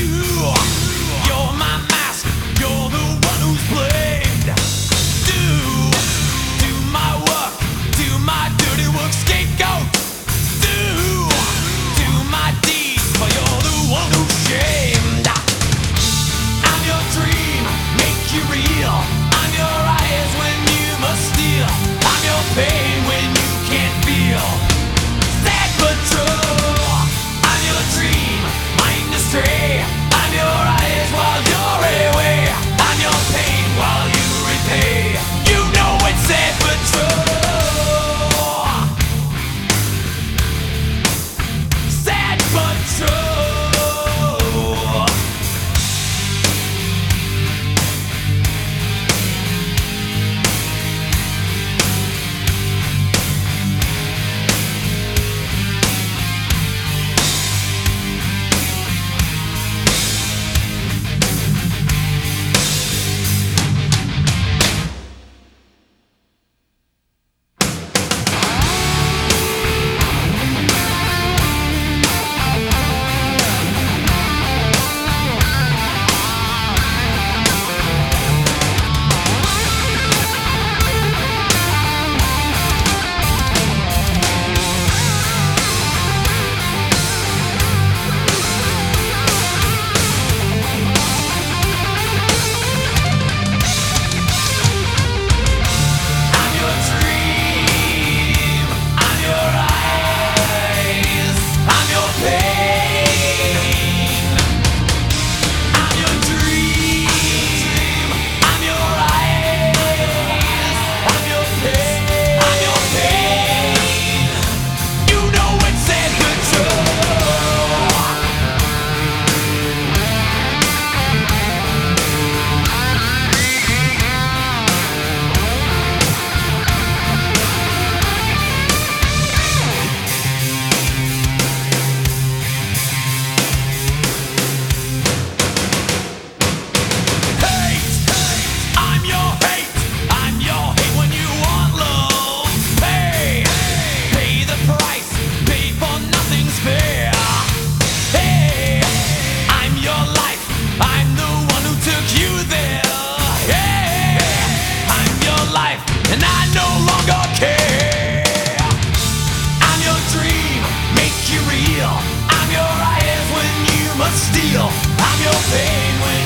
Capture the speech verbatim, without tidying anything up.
You're my mask, you're the one who's blamed. Do, do my work, do my dirty work, scapegoat. Do, do my deeds, but you're the one who's shamed. I'm your dream, make you real. I'm your eyes when you must steal. I'm your pain when you can't feel. Sad but true. I'm your dream, mind astray. I'm your eyes while you're away. I'm your pain while you repay. You know it's sad but true. Sad but true. And I no longer care. I'm your dream, make you real. I'm your eyes when you must steal. I'm your pain when